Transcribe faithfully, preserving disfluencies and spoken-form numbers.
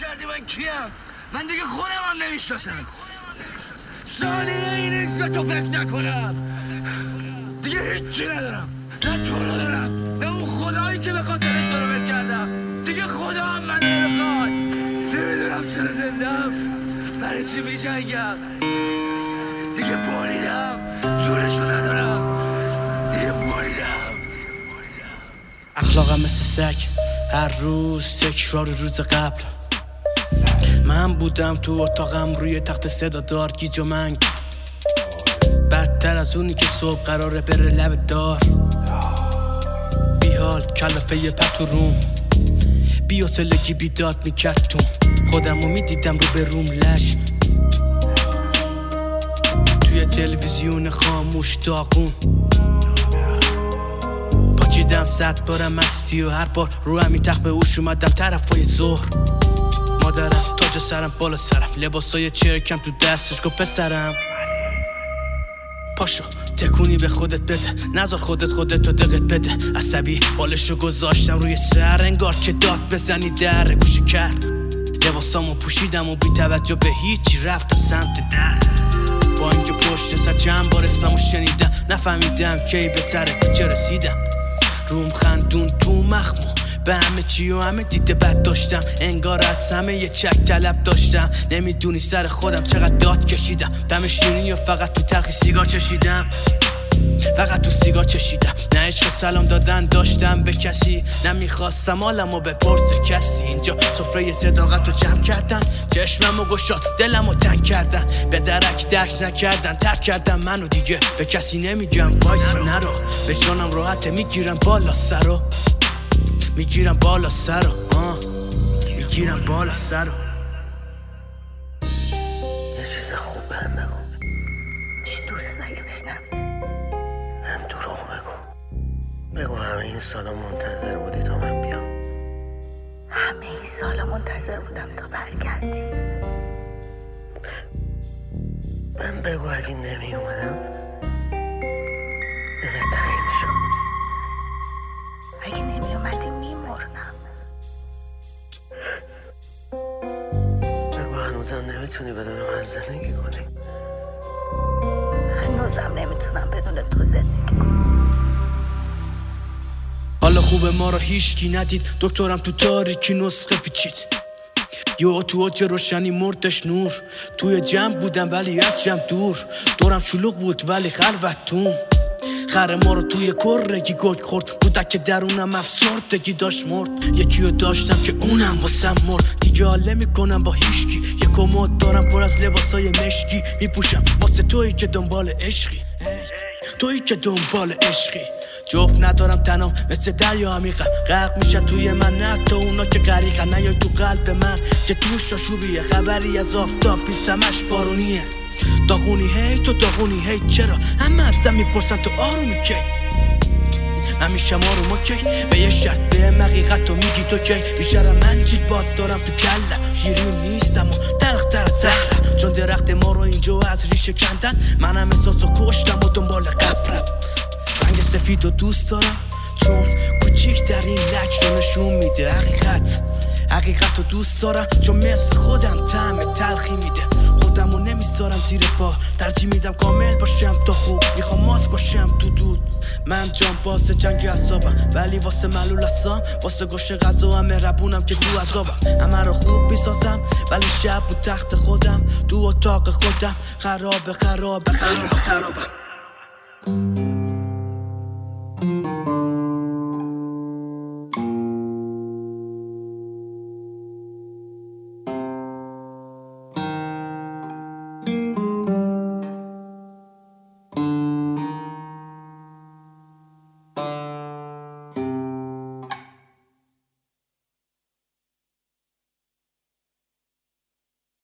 کردی من کیم؟ من دیگه خودم هم نمیشناسم. ثانیه این عزتو فکر نکنم. دیگه هیچی ندارم، نه تو رو دارم نه اون خدایی که به خاطرش دارم کردم. دیگه خدا هم من نمیخواد. نمیدونم چرا زندم، برای چی میجنگم. دیگه باریدم، زورشو ندارم. دیگه باریدم. اخلاقم مثل سگ، هر روز تکرار روز قبل. من بودم تو اتاقم روی تخت صدا دار گیج و منگ، بدتر از اونی که صبح قراره بره لب دار. بیحال کلافه پتو روم، بی‌حوصلگی بیداد میکرد تو خودمو میدیدم رو به روم لش. توی تلویزیون خاموش داغون پاچیدم صد بارم مستی و هر بار رو همین تخت به اوش اومدم طرفای ظهر. مادرم تاج سرم بالا سرم، لباسای چرکم تو دستش گفت پسرم پاشو تکونی به خودت بده، نذار خودت خودتو دقت بده. عصبی بالشو گذاشتم روی سر، انگار که داد بزنی در گوشه کرد. لباسامو پوشیدم و بی توجه به هیچی رفتم سمت در. با اینکه پشت سر چند بار اسممو شنیدم، نفهمیدم کی به سر کوچه رسیدم. روم خندون تو مخمو به همه چی و همه دیده بد داشتم، انگار از همه یه چک طلب داشتم. نمیدونی سر خودم چقدر داد کشیدم، دم شیرینی و فقط تو تلخی سیگار چشیدم. فقط تو سیگار چشیدم، نه عشق سلام دادن داشتم به کسی، نمیخواستم حالمو بپرسه کسی. اینجا سفره صداقت رو جمع کردن، چشممو گشاد دلمو تنگ کردن، به درک درک نکردن، ترک کردن منو دیگه به کسی نمیگم وایس نرو. به جانم راحته میگیرم بالا سرو، میگیرم بالا سرو، آه میگیرم بالا سرو. یه چیز خوب بهم بگو، چی دوست نگه بشنم. هم دروغ بگو، بگو همه این سالا منتظر بودی تا من بیام. همه این سالا منتظر بودم تا برگردی. من بگو اگه نمی اومدم دلت تنگ شد. اگه نمی اومدی میمردم. بگو هنوزم نمیتونی بدون من زندگی کنی. هنوزم نمیتونم بدون تو زندگی کنم. حالا خوبه ما رو هیچکی ندید، دکترم تو تاریکی نسخه پیچید. یه تو اوج روشنی مردش نور، توی جمع بودم ولی از جمع دور. دورم شلوغ بود ولی خلوتون، خر ما رو توی کرگی گرگ خورد. بودک که درونم افسردگی داشت مرد. یکیو داشتم که اونم واسم مرد. دیگه حاله میکنم با هیچکی، یه کمد دارم پر از لباسای مشکی میپوشم واسه تویی که دنبال عشقی، تویی که دنبال عشقی. جفت ندارم تنام مثل دریا عمیقم، غرق میشه توی من نه تا اونا که غریقن. نیای تو قلب من که توش آشوبیه، خبری از آفتاب پیسمش بارونیه. داغونی هی تو داغونی هی چرا همه ازم میپرسن تو آرومی کی؟ من میشم آروم کی؟ به یه شرط به حقیقت تو میگی تو کی؟ بیشتر من گیر باد دارم تو کلم، شیرین نیستم و تلخ تر از زهرم. چون درخت ما رو اینجا از ریشه کندن، منم احساس رو کشتم و دنبال قبرم. رنگ سفید رو دوست دارم چون کوچیک در این لک رو نشون میده حقیقت. حقیقت رو دوست دارم چون مثل خودم طعم تلخی میده. خودم رو نمیذارم زیر پا، ترجیح میدم کامل باشم تا خوب. میخوام ماسک باشم تو دود. من جان باز جنگ اعصابم، ولی واسه معلول هستم. واسه گوش غذا هم مهربونم که تو عذابم. همه رو خوب میسازم ولی شب بود تخت خودم، تو اتاق خودم خراب خراب خراب خرابم.